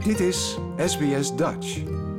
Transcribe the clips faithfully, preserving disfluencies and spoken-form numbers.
Dit is S B S Dutch.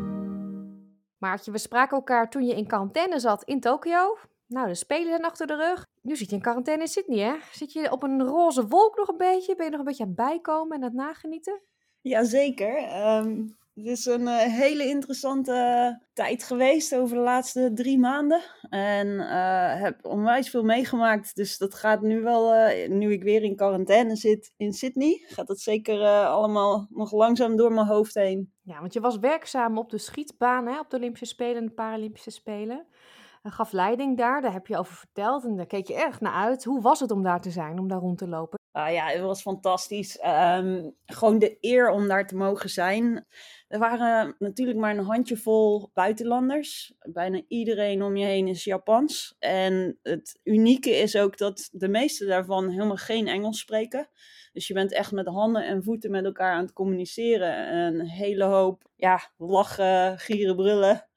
Maartje, we spraken elkaar toen je in quarantaine zat in Tokio. Nou, de Spelen zijn achter de rug. Nu zit je in quarantaine in Sydney, hè? Zit je op een roze wolk nog een beetje? Ben je nog een beetje aan het bijkomen en aan het nagenieten? Jazeker. Um, het is een uh, hele interessante tijd geweest over de laatste drie maanden. En uh, heb onwijs veel meegemaakt. Dus dat gaat nu wel, uh, nu ik weer in quarantaine zit in Sydney, gaat dat zeker uh, allemaal nog langzaam door mijn hoofd heen. Ja, want je was werkzaam op de schietbaan, hè? Op de Olympische Spelen en de Paralympische Spelen. Je gaf leiding daar, daar heb je over verteld en daar keek je erg naar uit. Hoe was het om daar te zijn, om daar rond te lopen? Uh, ja, het was fantastisch. Um, gewoon de eer om daar te mogen zijn. Er waren natuurlijk maar een handjevol buitenlanders. Bijna iedereen om je heen is Japans. En het unieke is ook dat de meeste daarvan helemaal geen Engels spreken. Dus je bent echt met handen en voeten met elkaar aan het communiceren. Een hele hoop ja, lachen, gieren, brullen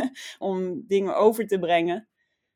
om dingen over te brengen.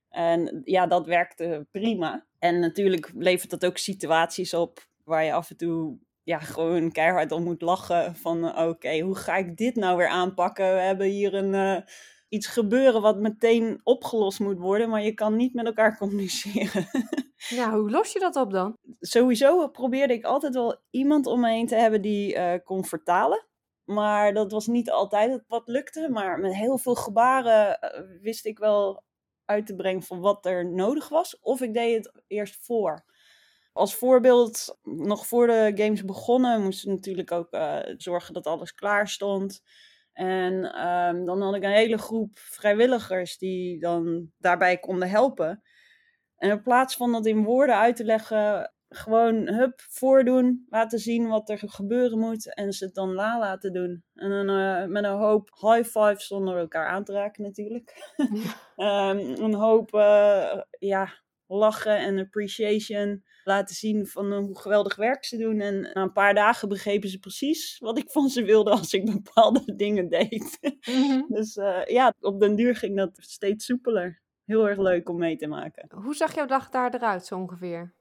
En ja, dat werkte prima. En natuurlijk levert dat ook situaties op waar je af en toe ja, gewoon keihard om moet lachen. Van uh, oké, okay, hoe ga ik dit nou weer aanpakken? We hebben hier een, uh, iets gebeuren wat meteen opgelost moet worden, maar je kan niet met elkaar communiceren. Ja, hoe los je dat op dan? Sowieso probeerde ik altijd wel iemand om me heen te hebben die uh, kon vertalen. Maar dat was niet altijd wat lukte. Maar met heel veel gebaren uh, wist ik wel uit te brengen van wat er nodig was. Of ik deed het eerst voor. Als voorbeeld, nog voor de games begonnen, moesten we natuurlijk ook uh, zorgen dat alles klaar stond. En um, dan had ik een hele groep vrijwilligers die dan daarbij konden helpen. En in plaats van dat in woorden uit te leggen, gewoon hup, voordoen, laten zien wat er gebeuren moet en ze het dan na laten doen. En dan uh, met een hoop high fives zonder elkaar aan te raken natuurlijk. um, een hoop uh, ja, lachen en appreciation, laten zien van uh, hoe geweldig werk ze doen. En na een paar dagen begrepen ze precies wat ik van ze wilde als ik bepaalde dingen deed. Mm-hmm. Dus uh, ja, op den duur ging dat steeds soepeler. Heel erg leuk om mee te maken. Hoe zag jouw dag daar eruit zo ongeveer?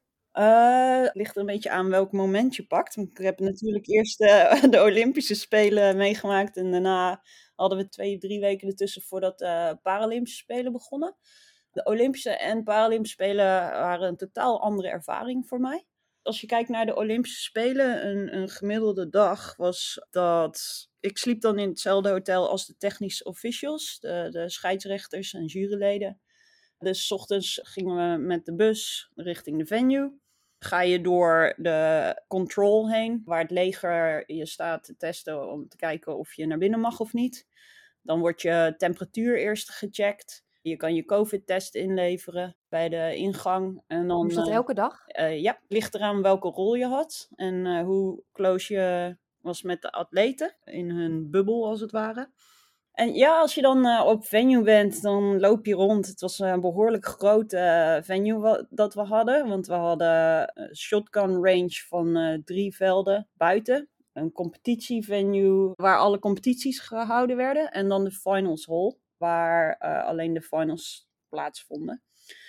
Uh, ligt er een beetje aan welk moment je pakt. Ik heb natuurlijk eerst uh, de Olympische Spelen meegemaakt. En daarna hadden we twee, drie weken ertussen voordat de uh, Paralympische Spelen begonnen. De Olympische en Paralympische Spelen waren een totaal andere ervaring voor mij. Als je kijkt naar de Olympische Spelen, een, een gemiddelde dag was dat... Ik sliep dan in hetzelfde hotel als de technische officials, de, de scheidsrechters en juryleden. Dus 's ochtends gingen we met de bus richting de venue. Ga je door de control heen, waar het leger je staat te testen om te kijken of je naar binnen mag of niet. Dan wordt je temperatuur eerst gecheckt. Je kan je COVID-test inleveren bij de ingang. En dan, Is dat uh, elke dag? Uh, ja, het ligt eraan welke rol je had en uh, hoe close je was met de atleten in hun bubbel als het ware. En ja, als je dan uh, op venue bent, dan loop je rond. Het was een behoorlijk grote uh, venue wa- dat we hadden. Want we hadden een shotgun range van uh, drie velden buiten. Een competitievenue waar alle competities gehouden werden. En dan de finals hall, waar uh, alleen de finals plaatsvonden.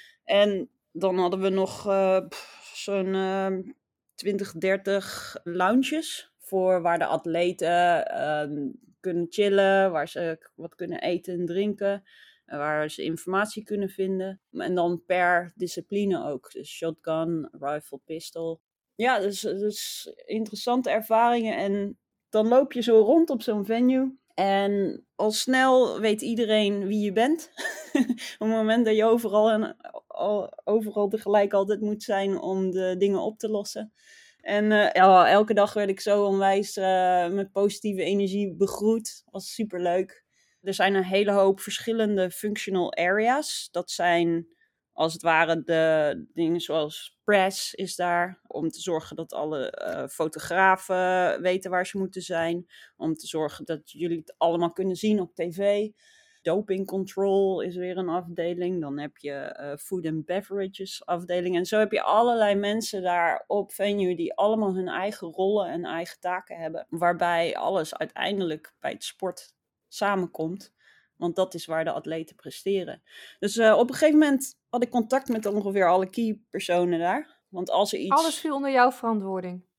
En dan hadden we nog uh, pff, zo'n uh, twintig, dertig lounges voor waar de atleten uh, kunnen chillen, waar ze wat kunnen eten en drinken, waar ze informatie kunnen vinden. En dan per discipline ook, dus shotgun, rifle, pistol. Ja, dus, dus interessante ervaringen. En dan loop je zo rond op zo'n venue. En al snel weet iedereen wie je bent. Op het moment dat je overal, en, al, overal tegelijk altijd moet zijn om de dingen op te lossen. En uh, ja, elke dag werd ik zo onwijs uh, met positieve energie begroet. Was superleuk. Er zijn een hele hoop verschillende functional areas. Dat zijn als het ware de dingen zoals press is daar. Om te zorgen dat alle uh, fotografen weten waar ze moeten zijn. Om te zorgen dat jullie het allemaal kunnen zien op tv. Doping control is weer een afdeling. Dan heb je uh, food and beverages afdeling. En zo heb je allerlei mensen daar op venue die allemaal hun eigen rollen en eigen taken hebben. Waarbij alles uiteindelijk bij het sport samenkomt. Want dat is waar de atleten presteren. Dus uh, op een gegeven moment had ik contact met ongeveer alle key personen daar. Want als er iets... Alles viel onder jouw verantwoording?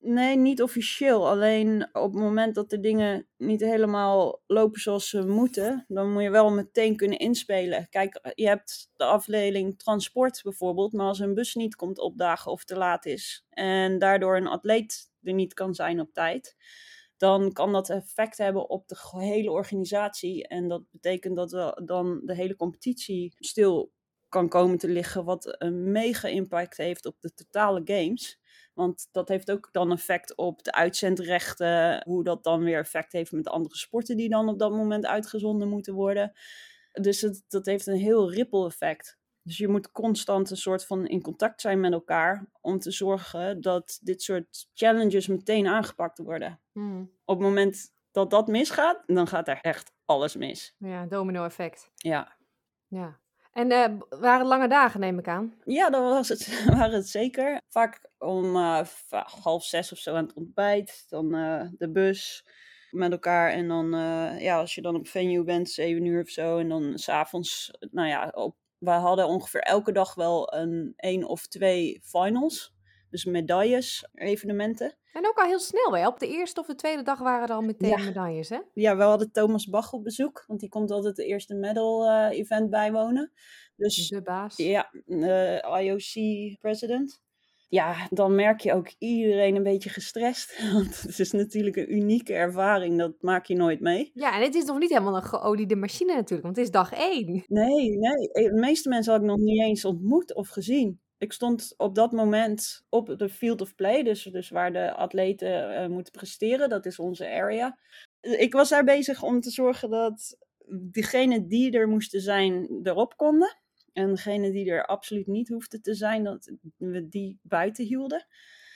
Nee, niet officieel. Alleen op het moment dat de dingen niet helemaal lopen zoals ze moeten, dan moet je wel meteen kunnen inspelen. Kijk, je hebt de afdeling transport bijvoorbeeld, maar als een bus niet komt opdagen of te laat is en daardoor een atleet er niet kan zijn op tijd, dan kan dat effect hebben op de hele organisatie. En dat betekent dat we dan de hele competitie stil kan komen te liggen, wat een mega impact heeft op de totale games. Want dat heeft ook dan effect op de uitzendrechten, hoe dat dan weer effect heeft met andere sporten die dan op dat moment uitgezonden moeten worden. Dus het, dat heeft een heel ripple effect. Dus je moet constant een soort van in contact zijn met elkaar om te zorgen dat dit soort challenges meteen aangepakt worden. Hmm. Op het moment dat dat misgaat, dan gaat er echt alles mis. Ja, domino effect. Ja. Ja. En uh, waren lange dagen, neem ik aan? Ja, dat was het, waren het zeker. Vaak om uh, half zes of zo aan het ontbijt. Dan uh, de bus met elkaar. En dan, uh, ja, als je dan op venue bent, zeven uur of zo. En dan s'avonds, nou ja, op, we hadden ongeveer elke dag wel een één of twee finals. Dus medailles, evenementen. En ook al heel snel, hè? Op de eerste of de tweede dag waren er al meteen Ja. medailles, hè? Ja, we hadden Thomas Bach op bezoek. Want die komt altijd de eerste medal uh, event bijwonen. Dus, de baas. Ja, uh, I O C-president. Ja, dan merk je ook iedereen een beetje gestrest. Want het is natuurlijk een unieke ervaring. Dat maak je nooit mee. Ja, en het is nog niet helemaal een geoliede machine natuurlijk. Want het is dag één. Nee, nee. De meeste mensen had ik nog niet eens ontmoet of gezien. Ik stond op dat moment op de field of play. Dus, dus waar de atleten uh, moeten presteren. Dat is onze area. Ik was daar bezig om te zorgen dat diegenen die er moesten zijn, erop konden. En degene die er absoluut niet hoefde te zijn, dat we die buiten hielden.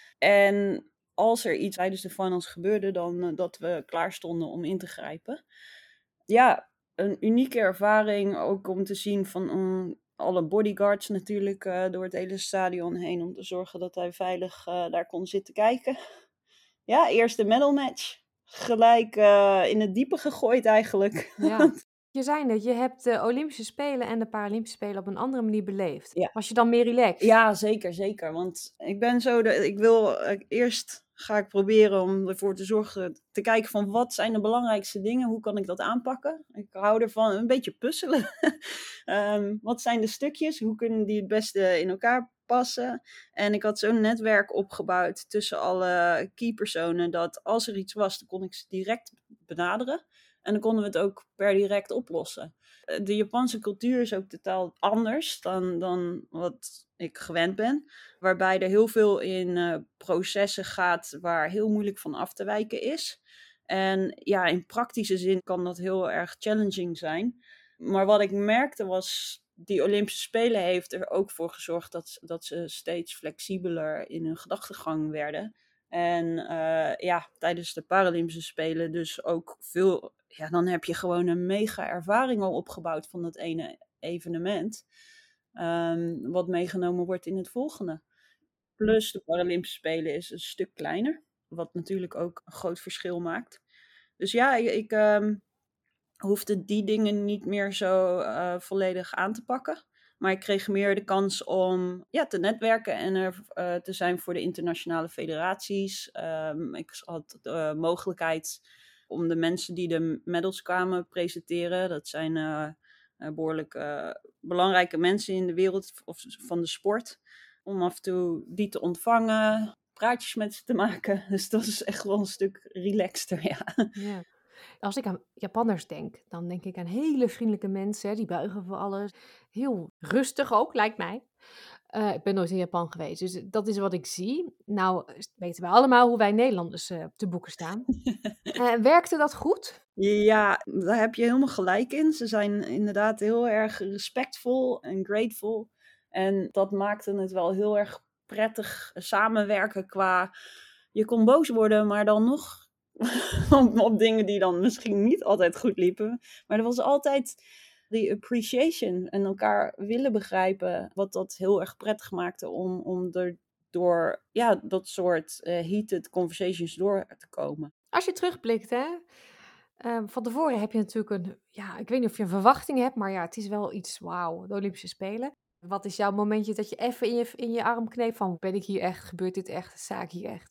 En als er iets tijdens de finals gebeurde, dan uh, dat we klaar stonden om in te grijpen. Ja, een unieke ervaring ook om te zien van um, alle bodyguards natuurlijk uh, door het hele stadion heen. Om te zorgen dat hij veilig uh, daar kon zitten kijken. Ja, eerste medal match. Gelijk uh, in het diepe gegooid eigenlijk. Ja. Je zei net, je hebt de Olympische Spelen en de Paralympische Spelen op een andere manier beleefd. Ja. Was je dan meer relaxed? Ja, zeker, zeker. Want ik ben zo, de, ik wil uh, eerst ga ik proberen om ervoor te zorgen, te kijken van wat zijn de belangrijkste dingen, hoe kan ik dat aanpakken. Ik hou ervan een beetje puzzelen. um, wat zijn de stukjes, hoe kunnen die het beste in elkaar passen. En ik had zo'n netwerk opgebouwd tussen alle keypersonen, dat als er iets was, dan kon ik ze direct benaderen. En dan konden we het ook per direct oplossen. De Japanse cultuur is ook totaal anders dan, dan wat ik gewend ben. Waarbij er heel veel in uh, processen gaat waar heel moeilijk van af te wijken is. En ja, in praktische zin kan dat heel erg challenging zijn. Maar wat ik merkte was, die Olympische Spelen heeft er ook voor gezorgd dat, dat ze steeds flexibeler in hun gedachtegang werden. En uh, ja, tijdens de Paralympische Spelen dus ook veel. Ja, dan heb je gewoon een mega ervaring al opgebouwd van dat ene evenement. Um, wat meegenomen wordt in het volgende. Plus de Paralympische Spelen is een stuk kleiner. Wat natuurlijk ook een groot verschil maakt. Dus ja, ik, ik um, hoefde die dingen niet meer zo uh, volledig aan te pakken. Maar ik kreeg meer de kans om ja, te netwerken en er uh, te zijn voor de internationale federaties. Um, ik had de uh, mogelijkheid om de mensen die de medals kwamen presenteren. Dat zijn uh, uh, behoorlijk uh, belangrijke mensen in de wereld of, van de sport. Om af en toe die te ontvangen, praatjes met ze te maken. Dus dat is echt wel een stuk relaxter, ja. Ja. Als ik aan Japanners denk, dan denk ik aan hele vriendelijke mensen. Die buigen voor alles. Heel rustig ook, lijkt mij. Uh, ik ben nooit in Japan geweest, dus dat is wat ik zie. Nou, weten we allemaal hoe wij Nederlanders uh, te boeken staan. uh, werkte dat goed? Ja, daar heb je helemaal gelijk in. Ze zijn inderdaad heel erg respectvol en grateful. En dat maakte het wel heel erg prettig samenwerken qua... Je kon boos worden, maar dan nog op, op dingen die dan misschien niet altijd goed liepen. Maar er was altijd die appreciation en elkaar willen begrijpen. Wat dat heel erg prettig maakte om, om er door ja, dat soort uh, heated conversations door te komen. Als je terugblikt, hè... Uh, van tevoren heb je natuurlijk een, ja, ik weet niet of je een verwachting hebt, maar ja, het is wel iets, wauw, de Olympische Spelen. Wat is jouw momentje dat je even in je, in je arm kneep van, ben ik hier echt, gebeurt dit echt, sta ik hier echt?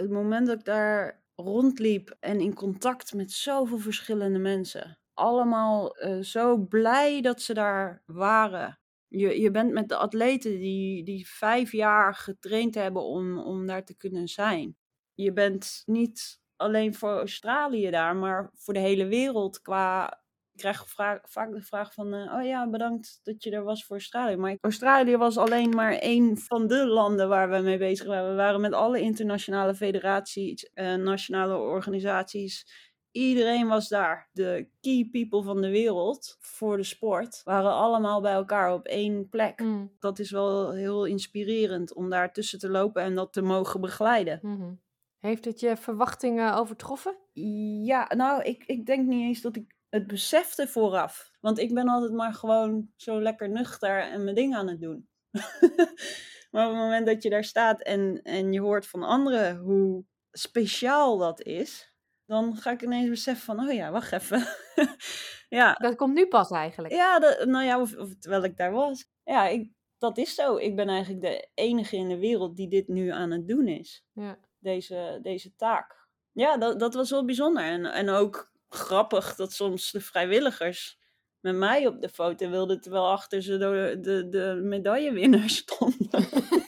het moment dat ik daar rondliep en in contact met zoveel verschillende mensen. Allemaal uh, zo blij dat ze daar waren. Je, je bent met de atleten die, die vijf jaar getraind hebben om, om daar te kunnen zijn. Je bent niet alleen voor Australië daar, maar voor de hele wereld qua... Ik krijg vraag, vaak de vraag van, uh, oh ja, bedankt dat je er was voor Australië. Maar Australië was alleen maar één van de landen waar we mee bezig waren. We waren met alle internationale federaties, uh, nationale organisaties. Iedereen was daar. De key people van de wereld voor de sport waren allemaal bij elkaar op één plek. Mm. Dat is wel heel inspirerend om daar tussen te lopen en dat te mogen begeleiden. Mm-hmm. Heeft het je verwachtingen overtroffen? Ja, nou, ik, ik denk niet eens dat ik het besefte vooraf. Want ik ben altijd maar gewoon zo lekker nuchter en mijn ding aan het doen. Maar op het moment dat je daar staat en, en je hoort van anderen hoe speciaal dat is, dan ga ik ineens beseffen van, oh ja, wacht even. Ja. Dat komt nu pas eigenlijk. Ja, dat, nou ja, of, of terwijl ik daar was. Ja, ik, dat is zo. Ik ben eigenlijk de enige in de wereld die dit nu aan het doen is. Ja. Deze, deze taak. Ja, dat, dat was wel bijzonder. En, en ook grappig dat soms de vrijwilligers met mij op de foto wilden, terwijl achter ze de, de, de medaillewinnaars stonden.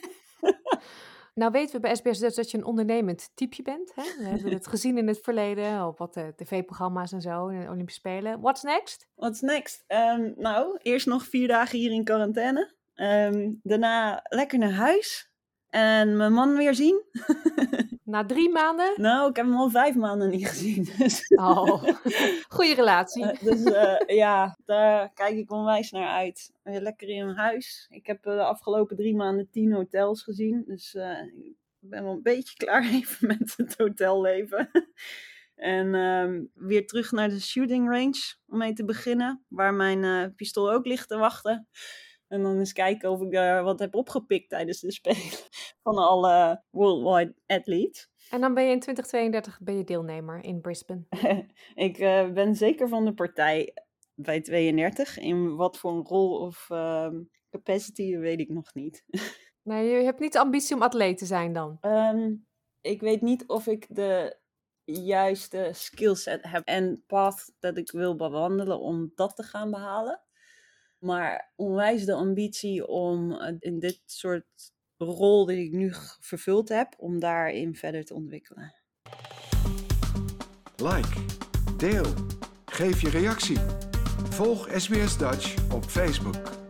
Nou weten we bij S B S Dutch dat je een ondernemend typeje bent. Hè? We hebben het gezien in het verleden op wat uh, tv-programma's en zo, in de Olympische Spelen. What's next? What's next? Um, nou, eerst nog vier dagen hier in quarantaine. Um, daarna lekker naar huis. En mijn man weer zien. Na drie maanden? Nou, ik heb hem al vijf maanden niet gezien. Dus. Oh, goede relatie. Uh, dus uh, ja, daar kijk ik onwijs naar uit. Weer lekker in mijn huis. Ik heb uh, de afgelopen drie maanden tien hotels gezien. Dus uh, ik ben wel een beetje klaar even met het hotelleven. En uh, weer terug naar de shooting range om mee te beginnen. Waar mijn uh, pistool ook ligt te wachten. En dan eens kijken of ik daar wat heb opgepikt tijdens de Spelen. Van alle worldwide athletes. En dan ben je in twintig tweeëndertig ben je deelnemer in Brisbane. Ik uh, ben zeker van de partij bij tweeëndertig. In wat voor een rol of uh, capacity weet ik nog niet. Nee, je hebt niet de ambitie om atleet te zijn dan? Um, ik weet niet of ik de juiste skillset heb en path dat ik wil bewandelen om dat te gaan behalen. Maar onwijs de ambitie om in dit soort rol die ik nu vervuld heb, om daarin verder te ontwikkelen. Like, deel, geef je reactie. Volg S B S Dutch op Facebook.